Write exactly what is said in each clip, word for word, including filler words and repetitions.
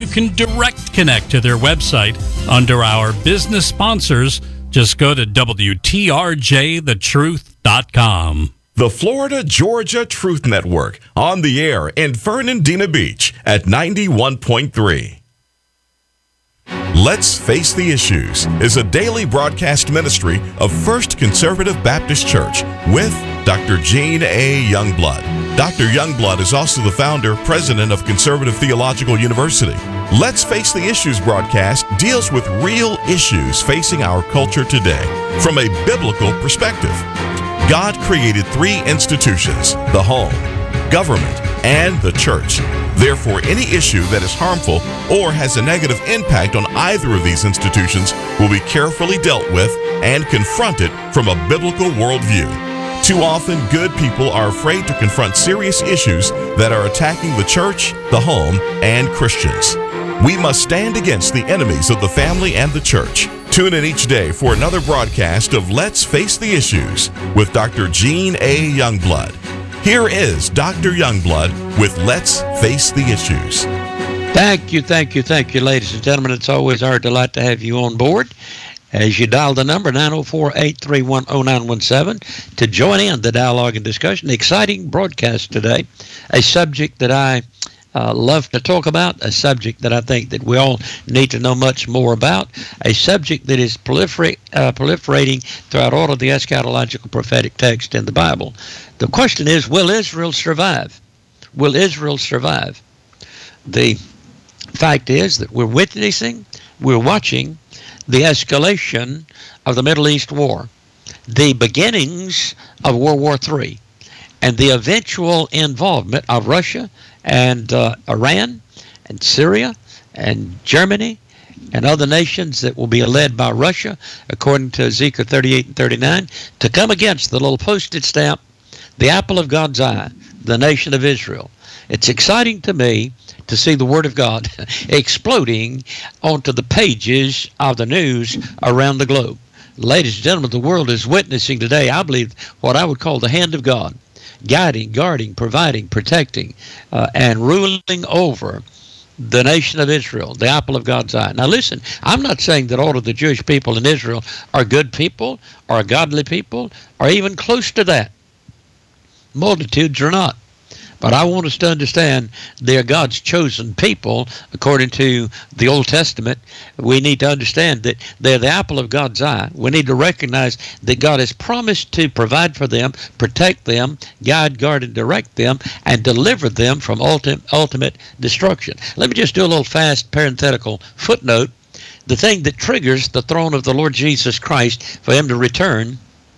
can direct connect to their website under our business sponsors. Just go to W T R J the truth dot com. The Florida Georgia Truth Network, on the air in Fernandina Beach at ninety-one point three. Let's Face the Issues is a daily broadcast ministry of First Conservative Baptist Church with Doctor Gene A. Youngblood. Doctor Youngblood is also the founder, president of Conservative Theological University. Let's Face the Issues broadcast deals with real issues facing our culture today from a biblical perspective. God created three institutions: the home, government, and the church. Therefore, any issue that is harmful or has a negative impact on either of these institutions will be carefully dealt with and confronted from a biblical worldview. Too often, good people are afraid to confront serious issues that are attacking the church, the home, and Christians. We must stand against the enemies of the family and the church. Tune in each day for another broadcast of Let's Face the Issues with Doctor Gene A. Youngblood. Here is Doctor Youngblood with Let's Face the Issues. Thank you, thank you, thank you, ladies and gentlemen. It's always our delight to have you on board as you dial the number nine oh four, eight three one, oh nine one seven to join in the dialogue and discussion. Exciting broadcast today, a subject that I uh, love to talk about, a subject that I think that we all need to know much more about, a subject that is prolifer- uh, proliferating throughout all of the eschatological prophetic text in the Bible. The question is, will Israel survive? Will Israel survive? The fact is that we're witnessing, we're watching the escalation of the Middle East war, the beginnings of World War Three, and the eventual involvement of Russia and uh, Iran and Syria and Germany and other nations that will be led by Russia, according to Ezekiel thirty-eight and thirty-nine, to come against the little postage stamp, the apple of God's eye, the nation of Israel. It's exciting to me to see the Word of God exploding onto the pages of the news around the globe. Ladies and gentlemen, the world is witnessing today, I believe, what I would call the hand of God, guiding, guarding, providing, protecting, uh, and ruling over the nation of Israel, the apple of God's eye. Now listen, I'm not saying that all of the Jewish people in Israel are good people, or godly people, or even close to that. Multitudes are not. But I want us to understand they're God's chosen people, according to the Old Testament. We need to understand that they're the apple of God's eye. We need to recognize that God has promised to provide for them, protect them, guide, guard, and direct them, and deliver them from ultimate, ultimate destruction. Let me just do a little fast parenthetical footnote. The thing that triggers the throne of the Lord Jesus Christ for him to return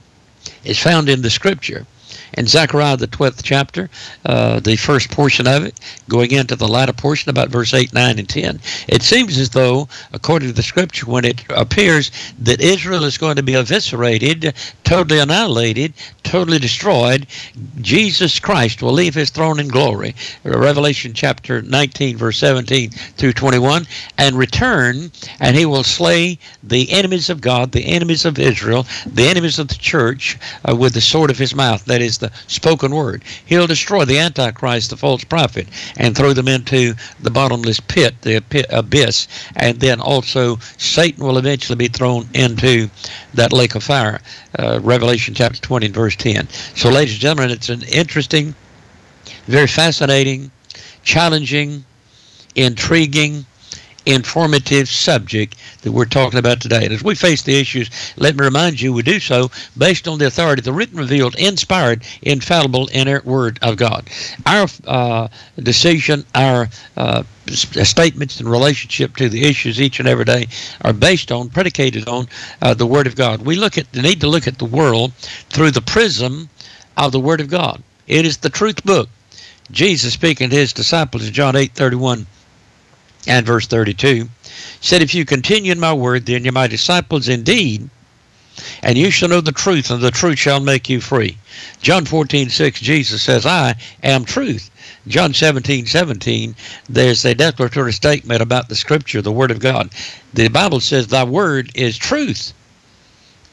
is found in the Scripture. In Zechariah, the twelfth chapter, uh, the first portion of it, going into the latter portion, about verse eight, nine, and ten. It seems as though, according to the Scripture, when it appears that Israel is going to be eviscerated, totally annihilated, totally destroyed, Jesus Christ will leave his throne in glory, Revelation chapter nineteen, verse seventeen through twenty-one, and return, and he will slay the enemies of God, the enemies of Israel, the enemies of the church, uh, with the sword of his mouth, that is the spoken word. He'll destroy the Antichrist, the false prophet, and throw them into the bottomless pit, the pit, abyss, and then also Satan will eventually be thrown into that lake of fire, uh, Revelation chapter twenty and verse ten. So, ladies and gentlemen, it's an interesting, very fascinating, challenging, intriguing, informative subject that we're talking about today. And as we face the issues, let me remind you, we do so based on the authority of the written, revealed, inspired, infallible, inerrant Word of God. Our uh, decision, our uh, statements in relationship to the issues each and every day are based on, predicated on uh, the Word of God. We look at, need to look at the world through the prism of the Word of God. It is the truth book. Jesus, speaking to his disciples in John eight thirty-one and verse thirty-two, said, "If you continue in my word, then you're my disciples indeed, and you shall know the truth, and the truth shall make you free." John fourteen six, Jesus says, "I am truth." John seventeen seventeen, there's a declaratory statement about the Scripture, the Word of God. The Bible says, "Thy word is truth."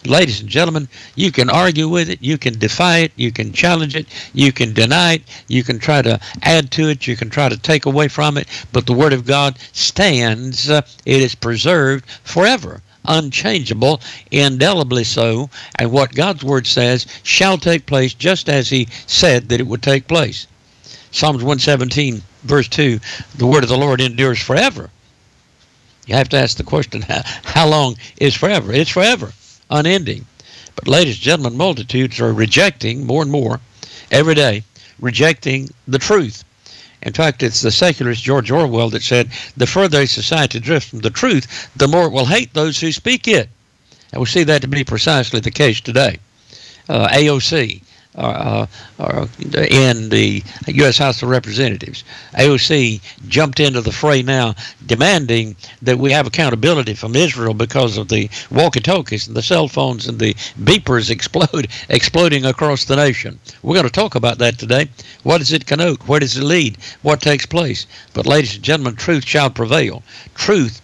Ladies and gentlemen, you can argue with it, you can defy it, you can challenge it, you can deny it, you can try to add to it, you can try to take away from it, but the Word of God stands. Uh, it is preserved forever, unchangeable, indelibly so, and what God's Word says shall take place just as He said that it would take place. Psalms one seventeen, verse two, the Word of the Lord endures forever. You have to ask the question, how, how long is forever? It's forever, unending. But ladies and gentlemen, multitudes are rejecting more and more every day, rejecting the truth. In fact, it's the secularist George Orwell that said, the further a society drifts from the truth, the more it will hate those who speak it. And we see that to be precisely the case today. Uh, A O C, uh, uh, in the U S House of Representatives, A O C jumped into the fray now, demanding that we have accountability from Israel because of the walkie-talkies and the cell phones and the beepers explode, exploding across the nation. We're going to talk about that today. What does it connote? Where does it lead? What takes place? But ladies and gentlemen, truth shall prevail. Truth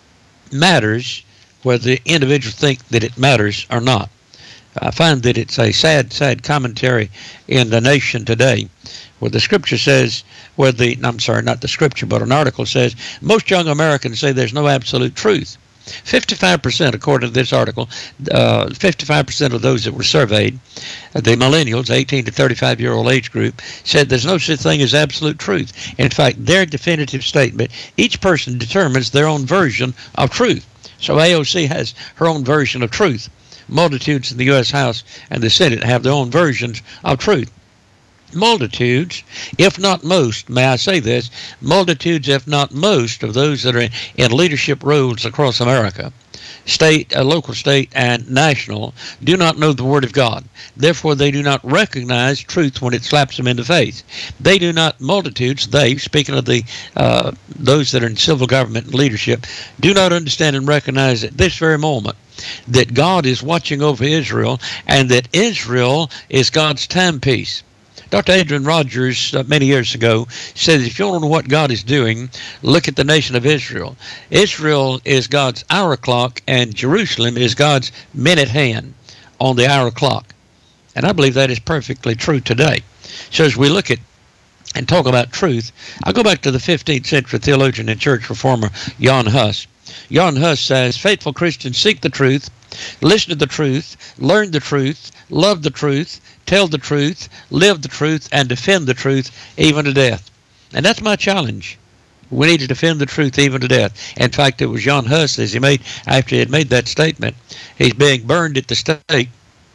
matters whether the individuals think that it matters or not. I find that it's a sad, sad commentary in the nation today where the scripture says, where the, I'm sorry, not the scripture, but an article says, most young Americans say there's no absolute truth. fifty-five percent, according to this article, uh, fifty-five percent of those that were surveyed, the millennials, eighteen to thirty-five-year-old age group, said there's no such thing as absolute truth. In fact, their definitive statement, each person determines their own version of truth. So A O C has her own version of truth. Multitudes in the U S House and the Senate have their own versions of truth. Multitudes, if not most, may I say this, multitudes, if not most, of those that are in, in leadership roles across America, state, uh, local, state, and national, do not know the Word of God. Therefore, they do not recognize truth when it slaps them in the face. They do not, multitudes, they, speaking of the uh, those that are in civil government and leadership, do not understand and recognize at this very moment that God is watching over Israel and that Israel is God's timepiece. Doctor Adrian Rogers, uh, many years ago, said, if you don't know what God is doing, look at the nation of Israel. Israel is God's hour clock, and Jerusalem is God's minute hand on the hour clock. And I believe that is perfectly true today. So as we look at and talk about truth, I'll go back to the fifteenth century theologian and church reformer, Jan Hus. Jan Hus says, faithful Christians seek the truth, listen to the truth, learn the truth, love the truth, tell the truth, live the truth, and defend the truth even to death. And that's my challenge. We need to defend the truth even to death. In fact, it was Jan Hus, as he made, after he had made that statement, he's being burned at the stake.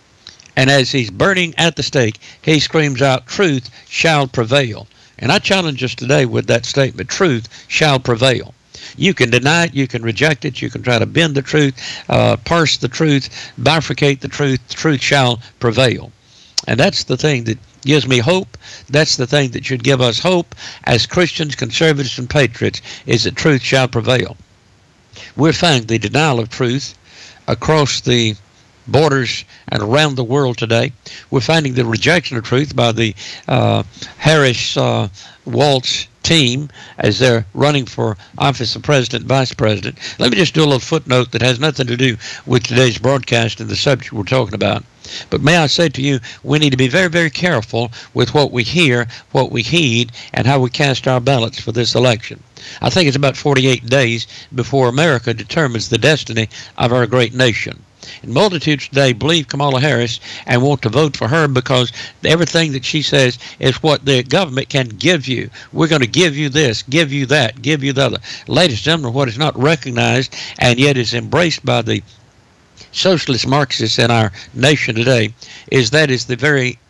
And as he's burning at the stake, he screams out, truth shall prevail. And I challenge us today with that statement, truth shall prevail. You can deny it, you can reject it, you can try to bend the truth, uh, parse the truth, bifurcate the truth, the truth shall prevail. And that's the thing that gives me hope. That's the thing that should give us hope as Christians, conservatives, and patriots, is that truth shall prevail. We're finding the denial of truth across the borders and around the world today. We're finding the rejection of truth by the uh, Harris uh, Waltz team as they're running for office of president, vice president. Let me just do a little footnote that has nothing to do with today's broadcast and the subject we're talking about. But may I say to you, we need to be very, very careful with what we hear, what we heed, and how we cast our ballots for this election. I think it's about forty-eight days before America determines the destiny of our great nation. And multitudes today believe Kamala Harris and want to vote for her because everything that she says is what the government can give you. We're going to give you this, give you that, give you the other. Ladies and gentlemen, what is not recognized and yet is embraced by the socialist Marxists in our nation today is that is the very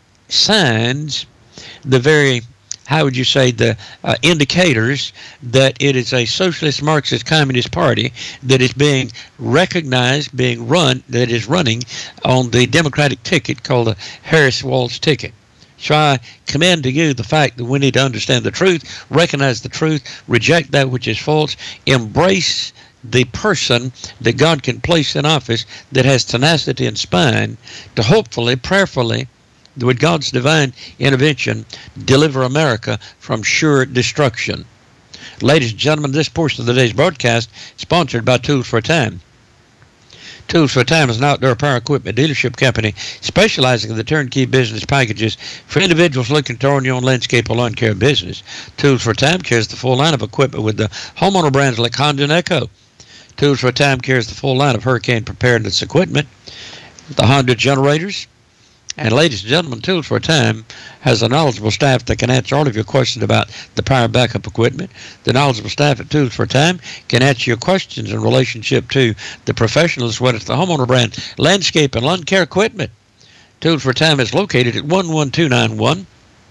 signs, the very, how would you say, the uh, indicators that it is a socialist Marxist communist party that is being recognized, being run, that is running on the Democratic ticket called the Harris Waltz ticket. So I commend to you the fact that we need to understand the truth, recognize the truth, reject that which is false, embrace the person that God can place in office that has tenacity and spine to hopefully, prayerfully, with God's divine intervention, deliver America from sure destruction. Ladies and gentlemen, this portion of today's broadcast is sponsored by Tools for a Time. Tools for a Time is an outdoor power equipment dealership company specializing in the turnkey business packages for individuals looking to own your own landscape or lawn care business. Tools for a Time carries the full line of equipment with the homeowner brands like Honda and Echo. Tools for a Time carries the full line of hurricane preparedness equipment, the Honda generators. And ladies and gentlemen, Tools for a Time has a knowledgeable staff that can answer all of your questions about the power backup equipment. The knowledgeable staff at Tools for a Time can answer your questions in relationship to the professionals, whether it's the homeowner brand, landscape, and lawn care equipment. Tools for a Time is located at one one two nine one.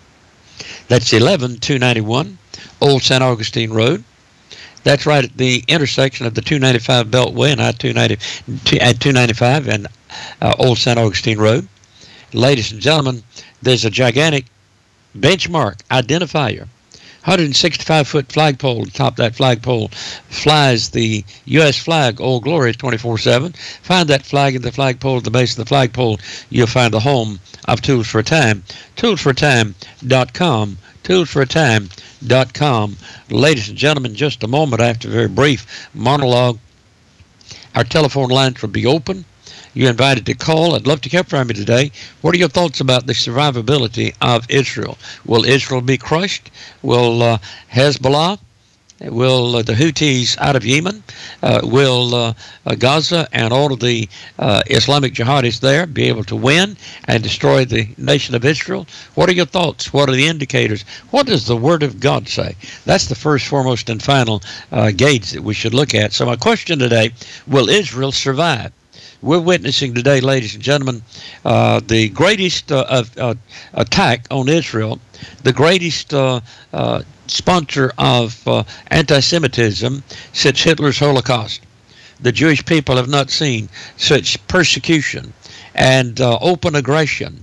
That's eleven two ninety-one Old Saint Augustine Road. That's right at the intersection of the two ninety-five Beltway and I two ninety at two ninety-five and uh, Old Saint Augustine Road. Ladies and gentlemen, there's a gigantic benchmark identifier, one hundred sixty-five foot flagpole. Atop that flagpole flies the U S flag, Old Glory, twenty-four seven. Find that flag in the flagpole. At the base of the flagpole, you'll find the home of Tools for a Time. tools for a time dot com. tools for a time dot com. Ladies and gentlemen, just a moment after a very brief monologue, our telephone lines will be open. You're invited to call. I'd love to hear from you today. What are your thoughts about the survivability of Israel? Will Israel be crushed? Will uh, Hezbollah, will uh, the Houthis out of Yemen, uh, will uh, uh, Gaza and all of the uh, Islamic jihadists there be able to win and destroy the nation of Israel? What are your thoughts? What are the indicators? What does the Word of God say? That's the first, foremost, and final uh, gauge that we should look at. So my question today, will Israel survive? We're witnessing today, ladies and gentlemen, uh, the greatest uh, of, uh, attack on Israel, the greatest uh, uh, sponsor of uh, anti-Semitism since Hitler's Holocaust. The Jewish people have not seen such persecution and uh, open aggression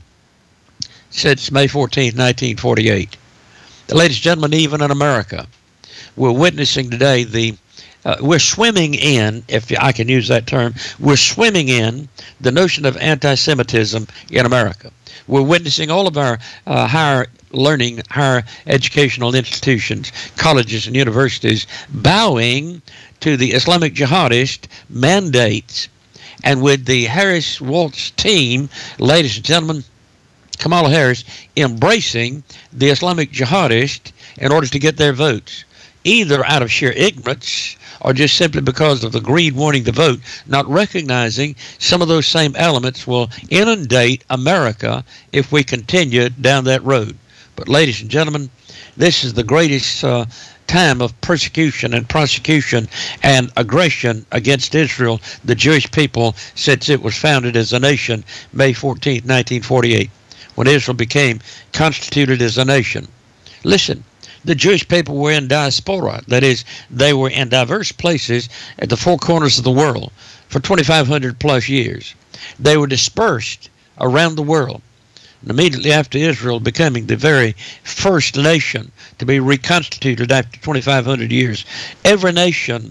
since May fourteenth, nineteen forty-eight. Ladies and gentlemen, even in America, we're witnessing today the Uh, we're swimming in, if I can use that term, we're swimming in the notion of anti-Semitism in America. We're witnessing all of our uh, higher learning, higher educational institutions, colleges and universities bowing to the Islamic jihadist mandates. And with the Harris-Walz team, ladies and gentlemen, Kamala Harris embracing the Islamic jihadist in order to get their votes, either out of sheer ignorance or just simply because of the greed wanting to vote, not recognizing some of those same elements will inundate America if we continue down that road. But ladies and gentlemen, this is the greatest uh, time of persecution and prosecution and aggression against Israel, the Jewish people, since it was founded as a nation May fourteenth, nineteen forty-eight, when Israel became constituted as a nation. Listen. The Jewish people were in diaspora. That is, they were in diverse places at the four corners of the world for twenty-five hundred plus years. They were dispersed around the world. And immediately after Israel becoming the very first nation to be reconstituted after twenty-five hundred years, every nation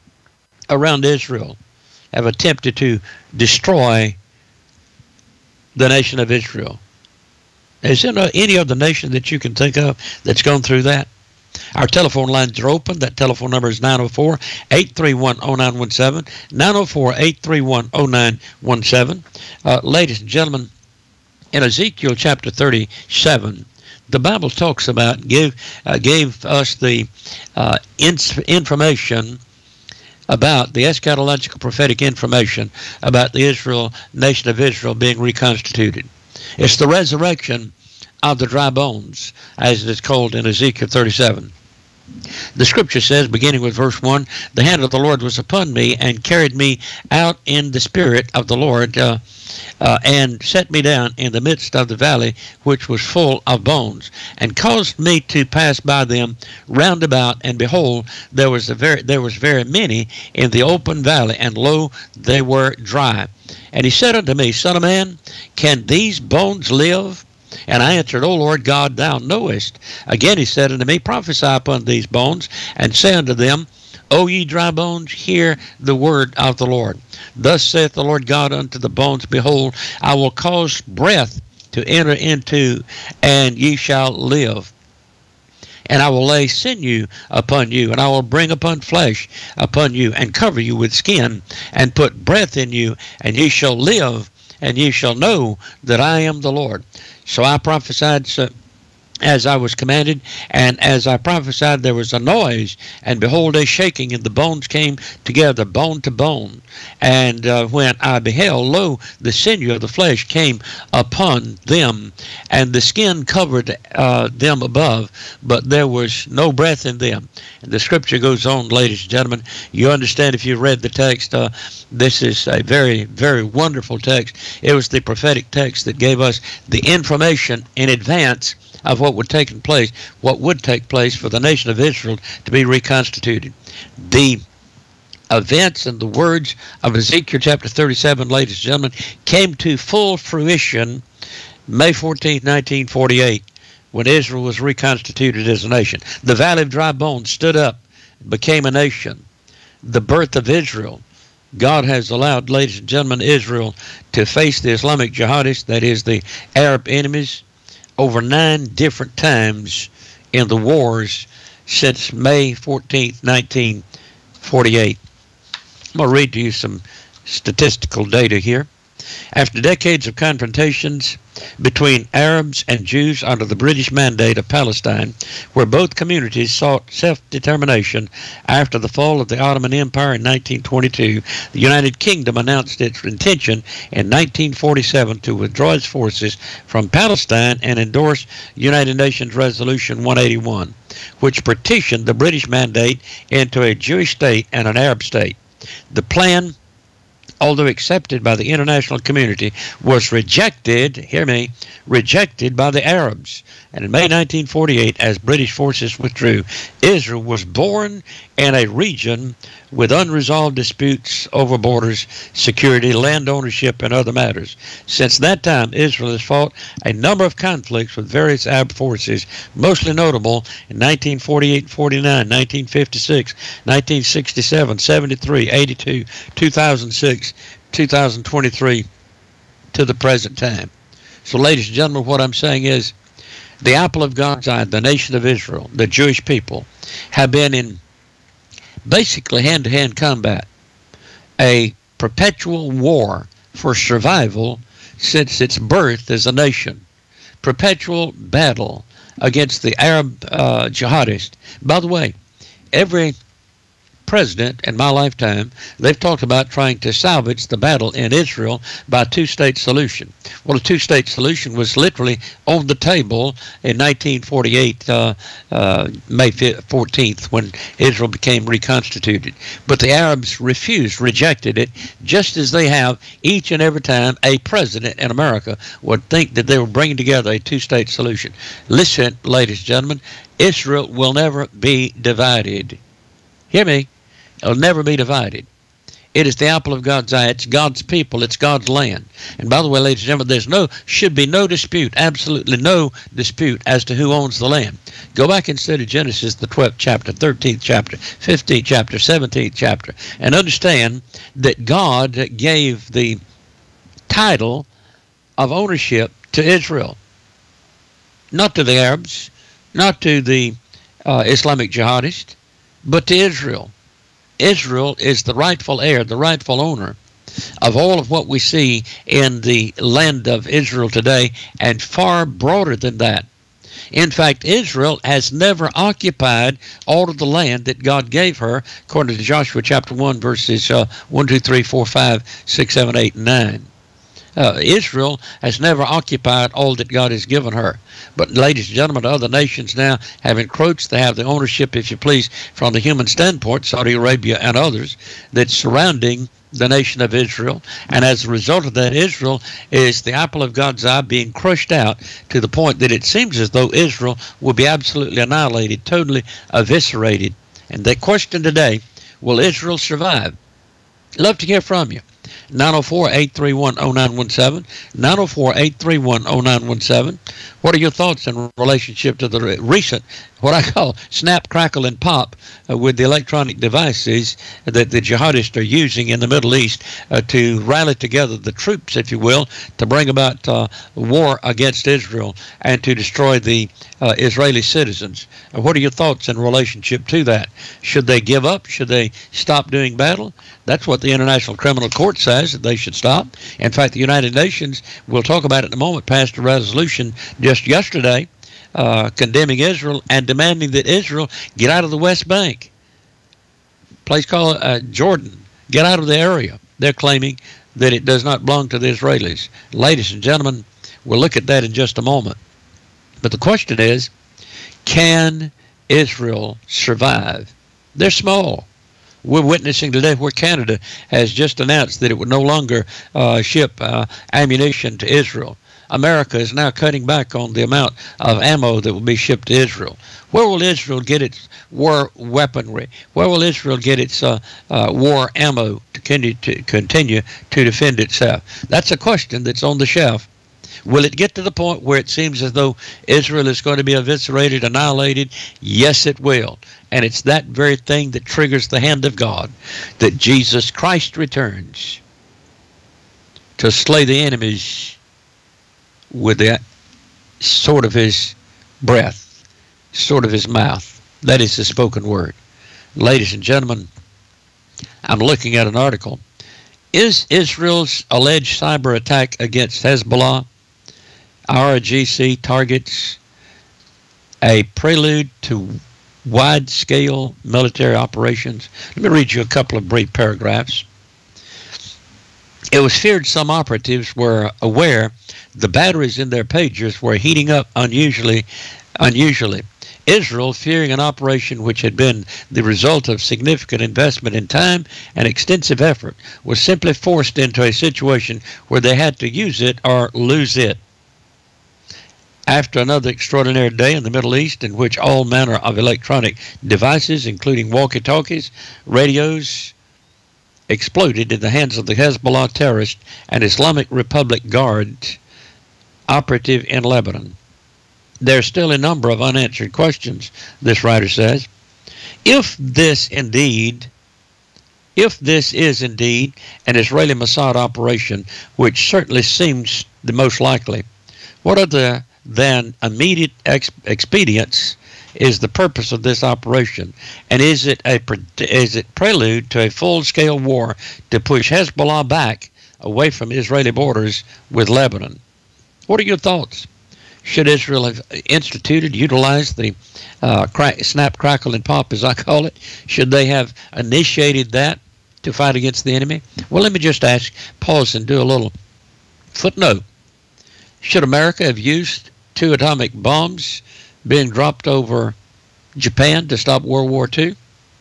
around Israel have attempted to destroy the nation of Israel. Is there any other nation that you can think of that's gone through that? Our telephone lines are open. That telephone number is nine oh four, eight three one, oh nine one seven, nine oh four, eight three one, oh nine one seven. Uh, ladies and gentlemen, in Ezekiel chapter thirty-seven, the Bible talks about, give, uh, gave us the uh, in- information about the eschatological prophetic information about the Israel nation of Israel being reconstituted. It's the resurrection of the dry bones, as it is called in Ezekiel thirty-seven. The scripture says, beginning with verse one, the hand of the Lord was upon me and carried me out in the spirit of the Lord uh, uh, and set me down in the midst of the valley, which was full of bones, and caused me to pass by them round about. And behold, there was a very there was very many in the open valley, and lo, they were dry. And he said unto me, Son of man, can these bones live? And I answered, O Lord God, thou knowest. Again he said unto me, Prophesy upon these bones, and say unto them, O ye dry bones, hear the word of the Lord. Thus saith the Lord God unto the bones, Behold, I will cause breath to enter into, and ye shall live. And I will lay sinew upon you, and I will bring upon flesh upon you, and cover you with skin, and put breath in you, and ye shall live, and ye shall know that I am the Lord. So I prophesied so, as I was commanded, and as I prophesied there was a noise, and behold a shaking, and the bones came together, bone to bone. And uh, when I beheld, lo, the sinew of the flesh came upon them, and the skin covered uh, them above, but there was no breath in them. And the scripture goes on, ladies and gentlemen. You understand if you read the text, uh, this is a very, very wonderful text. It was the prophetic text that gave us the information in advance of what would take place, what would take place for the nation of Israel to be reconstituted. The events and the words of Ezekiel chapter thirty-seven, ladies and gentlemen, came to full fruition May fourteenth, nineteen forty-eight, when Israel was reconstituted as a nation. The valley of dry bones stood up, became a nation. The birth of Israel. God has allowed, ladies and gentlemen, Israel to face the Islamic jihadists, that is the Arab enemies, over nine different times in the wars since May fourteenth, nineteen forty-eight. I'm going to read to you some statistical data here. After decades of confrontations between Arabs and Jews under the British Mandate of Palestine, where both communities sought self-determination after the fall of the Ottoman Empire in nineteen twenty-two, the United Kingdom announced its intention in nineteen forty-seven to withdraw its forces from Palestine and endorse United Nations Resolution one eighty-one, which partitioned the British Mandate into a Jewish state and an Arab state. The plan, although accepted by the international community, was rejected, hear me, rejected by the Arabs. And in May nineteen forty-eight, as British forces withdrew, Israel was born in a region with unresolved disputes over borders, security, land ownership, and other matters. Since that time, Israel has fought a number of conflicts with various Arab forces, mostly notable in nineteen forty-eight forty-nine, nineteen fifty-six, nineteen sixty-seven, seventy-three, eighty-two, two thousand six, two thousand twenty-three, to the present time. So, ladies and gentlemen, what I'm saying is the apple of God's eye, the nation of Israel, the Jewish people, have been in basically hand-to-hand combat, a perpetual war for survival since its birth as a nation, perpetual battle against the Arab uh, jihadists. By the way, every president in my lifetime, they've talked about trying to salvage the battle in Israel by a two-state solution. Well, a two-state solution was literally on the table in nineteen forty-eight, uh, uh, May fourteenth, when Israel became reconstituted. But the Arabs refused, rejected it, just as they have each and every time a president in America would think that they were bringing together a two-state solution. Listen, ladies and gentlemen, Israel will never be divided. Hear me. It'll never be divided. It is the apple of God's eye. It's God's people. It's God's land. And by the way, ladies and gentlemen, there's no, should be no dispute, absolutely no dispute as to who owns the land. Go back and study Genesis, the twelfth chapter, thirteenth chapter, fifteenth chapter, seventeenth chapter, and understand that God gave the title of ownership to Israel, not to the Arabs, not to the uh, Islamic jihadists, but to Israel. Israel is the rightful heir, the rightful owner of all of what we see in the land of Israel today, and far broader than that. In fact, Israel has never occupied all of the land that God gave her, according to Joshua chapter one, verses uh, one, two, three, four, five, six, seven, eight, and nine. Uh, Israel has never occupied all that God has given her. But, ladies and gentlemen, other nations now have encroached. They have the ownership, if you please, from the human standpoint, Saudi Arabia and others, that's surrounding the nation of Israel. And as a result of that, Israel is the apple of God's eye, being crushed out to the point that it seems as though Israel will be absolutely annihilated, totally eviscerated. And the question today, will Israel survive? Love to hear from you. nine oh four, eight three one, oh nine one seven, nine oh four, eight three one, oh nine one seven. What are your thoughts in relationship to the recent, what I call snap, crackle, and pop uh, with the electronic devices that the jihadists are using in the Middle East uh, to rally together the troops, if you will, to bring about uh, war against Israel and to destroy the uh, Israeli citizens. Uh, what are your thoughts in relationship to that? Should they give up? Should they stop doing battle? That's what the International Criminal Court says, that they should stop. In fact, the United Nations, we'll talk about it in a moment, passed a resolution just yesterday Uh, condemning Israel and demanding that Israel get out of the West Bank. Place called uh, Jordan. Get out of the area. They're claiming that it does not belong to the Israelis. Ladies and gentlemen, we'll look at that in just a moment. But the question is, can Israel survive? They're small. We're witnessing today where Canada has just announced that it would no longer uh, ship uh, ammunition to Israel. America is now cutting back on the amount of ammo that will be shipped to Israel. Where will Israel get its war weaponry? Where will Israel get its uh, uh, war ammo to continue, to continue to defend itself? That's a question that's on the shelf. Will it get to the point where it seems as though Israel is going to be eviscerated, annihilated? Yes, it will. And it's that very thing that triggers the hand of God, that Jesus Christ returns to slay the enemies with the sword of his breath, sword of his mouth. That is the spoken word. Ladies and gentlemen, I'm looking at an article. Is Israel's alleged cyber attack against Hezbollah, I R G C targets, a prelude to wide-scale military operations? Let me read you a couple of brief paragraphs. It was feared some operatives were aware the batteries in their pagers were heating up unusually. unusually. Israel, fearing an operation which had been the result of significant investment in time and extensive effort, was simply forced into a situation where they had to use it or lose it. After another extraordinary day in the Middle East in which all manner of electronic devices, including walkie-talkies, radios, exploded in the hands of the Hezbollah terrorist and Islamic Republic Guard operative in Lebanon. There are still a number of unanswered questions, this writer says. If this indeed, if this is indeed an Israeli Mossad operation, which certainly seems the most likely, what other than immediate ex- expedients is the purpose of this operation? And is it a is it prelude to a full-scale war to push Hezbollah back away from Israeli borders with Lebanon? What are your thoughts? Should Israel have instituted, utilized the uh, crack, snap, crackle, and pop, as I call it? Should they have initiated that to fight against the enemy? Well, let me just ask, pause and do a little footnote. Should America have used two atomic bombs being dropped over Japan to stop World War Two?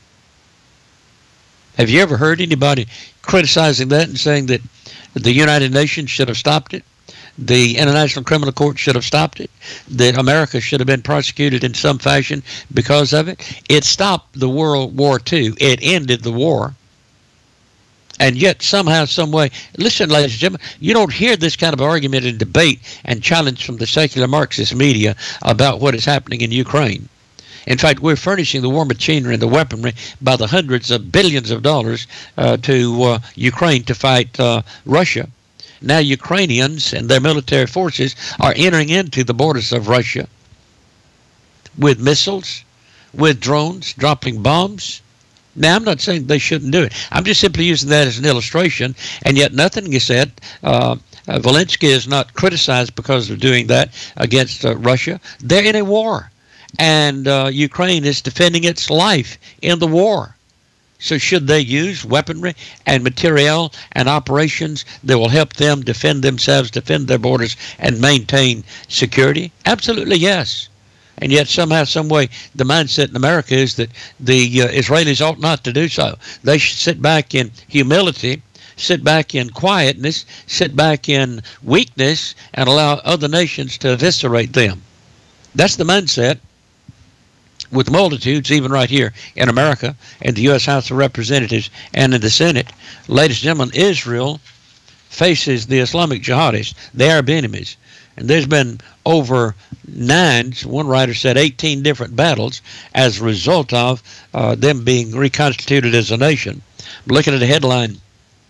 Have you ever heard anybody criticizing that and saying that the United Nations should have stopped it? The International Criminal Court should have stopped it? That America should have been prosecuted in some fashion because of it? It stopped the World War Two. It ended the war. And yet, somehow, some way, listen, ladies and gentlemen, you don't hear this kind of argument and debate and challenge from the secular Marxist media about what is happening in Ukraine. In fact, we're furnishing the war machinery and the weaponry by the hundreds of billions of dollars uh, to uh, Ukraine to fight uh, Russia. Now Ukrainians and their military forces are entering into the borders of Russia with missiles, with drones, dropping bombs. Now, I'm not saying they shouldn't do it. I'm just simply using that as an illustration, and yet nothing is said. Uh, uh, Zelensky is not criticized because of doing that against uh, Russia. They're in a war, and uh, Ukraine is defending its life in the war. So should they use weaponry and materiel and operations that will help them defend themselves, defend their borders, and maintain security? Absolutely, yes. And yet somehow, some way, the mindset in America is that the uh, Israelis ought not to do so. They should sit back in humility, sit back in quietness, sit back in weakness, and allow other nations to eviscerate them. That's the mindset with multitudes, even right here in America, in the U S House of Representatives and in the Senate. Ladies and gentlemen, Israel faces the Islamic jihadists, the Arab enemies, And there's been over nine, one writer said eighteen different battles as a result of uh, them being reconstituted as a nation. I'm looking at the headline. It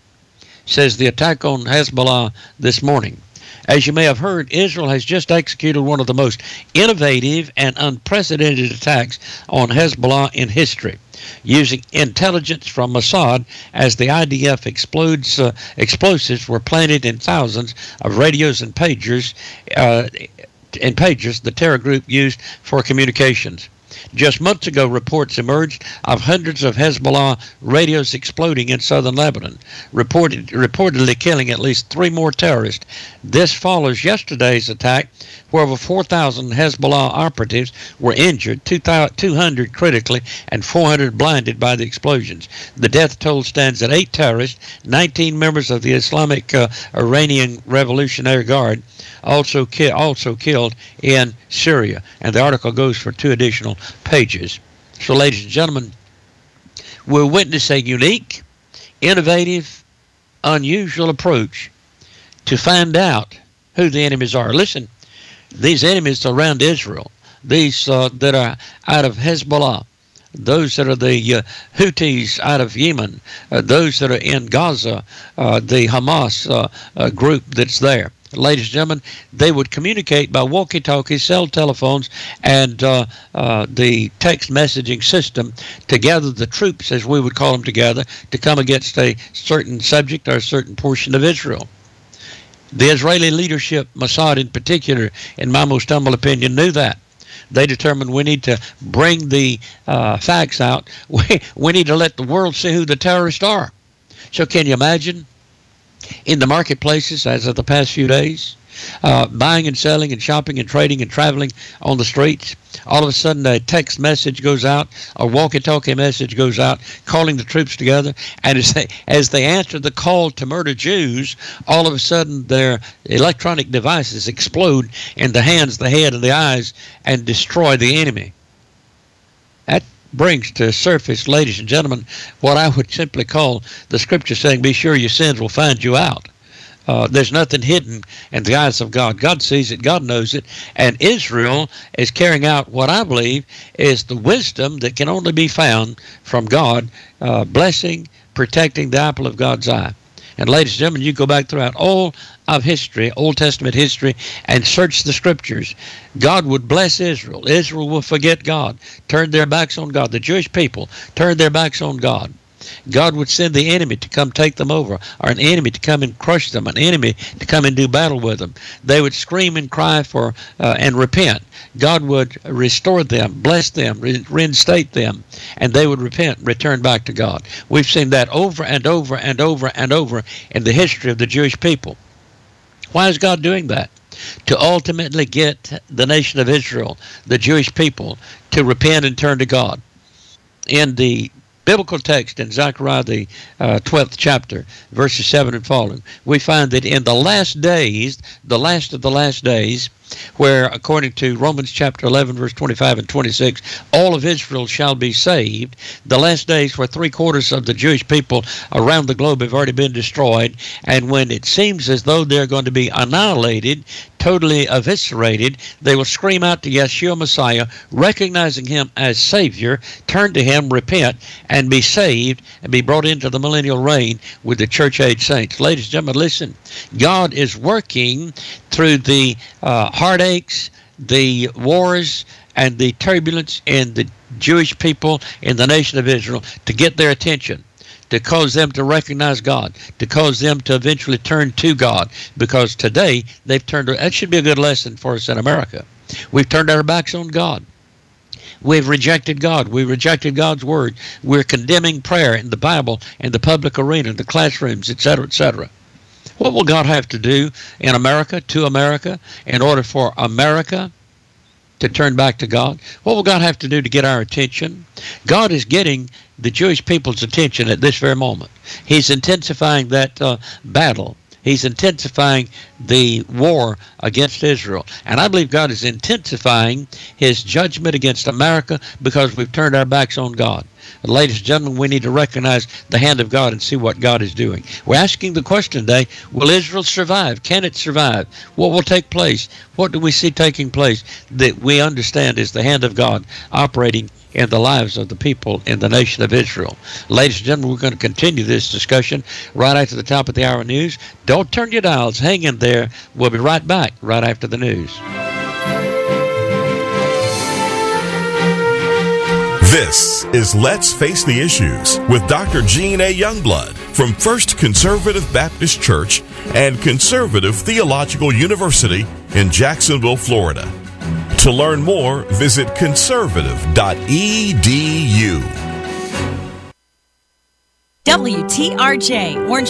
says the attack on Hezbollah this morning. As you may have heard, Israel has just executed one of the most innovative and unprecedented attacks on Hezbollah in history, using intelligence from Mossad as the I D F explodes, uh, explosives were planted in thousands of radios and pagers, uh, and pagers the terror group used for communications. Just months ago, reports emerged of hundreds of Hezbollah radios exploding in southern Lebanon, reported, reportedly killing at least three more terrorists. This follows yesterday's attack, where over four thousand Hezbollah operatives were injured, two hundred critically, and four hundred blinded by the explosions. The death toll stands at eight terrorists, nineteen members of the Islamic uh, Iranian Revolutionary Guard, also ki- also killed in Syria. And the article goes for two additional pages. So, ladies and gentlemen, we'll witness a unique, innovative, unusual approach to find out who the enemies are. Listen, these enemies around Israel, these uh, that are out of Hezbollah, those that are the uh, Houthis out of Yemen, uh, those that are in Gaza, uh, the Hamas uh, uh, group that's there. Ladies and gentlemen, they would communicate by walkie-talkies, cell telephones, and uh, uh, the text messaging system to gather the troops, as we would call them together, to come against a certain subject or a certain portion of Israel. The Israeli leadership, Mossad in particular, in my most humble opinion, knew that. They determined we need to bring the uh, facts out. We, we need to let the world see who the terrorists are. So can you imagine? In the marketplaces, as of the past few days, uh, buying and selling and shopping and trading and traveling on the streets, all of a sudden a text message goes out, a walkie-talkie message goes out, calling the troops together, and as they, as they answer the call to murder Jews, all of a sudden their electronic devices explode in the hands, the head, and the eyes and destroy the enemy. That brings to surface, ladies and gentlemen, what I would simply call the scripture saying, be sure your sins will find you out. Uh, there's nothing hidden in the eyes of God. God sees it. God knows it. And Israel is carrying out what I believe is the wisdom that can only be found from God, uh, blessing, protecting the apple of God's eye. And ladies and gentlemen, you go back throughout all of history, Old Testament history, and search the scriptures. God would bless Israel. Israel will forget God, turn their backs on God. The Jewish people turned their backs on God. God would send the enemy to come take them over, or an enemy to come and crush them, an enemy to come and do battle with them. They would scream and cry for uh, and repent. God would restore them, bless them, reinstate them, and they would repent, return back to God. We've seen that over and over and over and over in the history of the Jewish people. Why is God doing that? To ultimately get the nation of Israel, the Jewish people, to repent and turn to God. In the biblical text in Zechariah, the uh, twelfth chapter, verses seven and following, we find that in the last days, the last of the last days, where according to Romans chapter eleven, verse twenty-five and twenty-six, all of Israel shall be saved. The last days where three quarters of the Jewish people around the globe have already been destroyed, and when it seems as though they're going to be annihilated, totally eviscerated, they will scream out to Yeshua Messiah, recognizing him as Savior, turn to him, repent, and be saved, and be brought into the millennial reign with the church-age saints. Ladies and gentlemen, listen, God is working through the uh, heartaches, the wars, and the turbulence in the Jewish people in the nation of Israel to get their attention, to cause them to recognize God, to cause them to eventually turn to God, because today they've turned, that should be a good lesson for us in America. We've turned our backs on God. We've rejected God. We rejected God's word. We're condemning prayer in the Bible, in the public arena, in the classrooms, et cetera, et cetera. What will God have to do in America, to America, in order for America to turn back to God? What will God have to do to get our attention? God is getting the Jewish people's attention at this very moment. He's intensifying that uh, battle He's intensifying the war against Israel. And I believe God is intensifying his judgment against America because we've turned our backs on God. Ladies and gentlemen, we need to recognize the hand of God and see what God is doing. We're asking the question today, will Israel survive? Can it survive? What will take place? What do we see taking place that we understand is the hand of God operating in the lives of the people in the nation of Israel? Ladies and gentlemen, we're going to continue this discussion right after the top of the hour news. Don't turn your dials. Hang in there. We'll be right back right after the news. This is Let's Face the Issues with Doctor Gene A. Youngblood from First Conservative Baptist Church and Conservative Theological University in Jacksonville, Florida. To learn more, visit conservative dot e d u. W T R J, Orange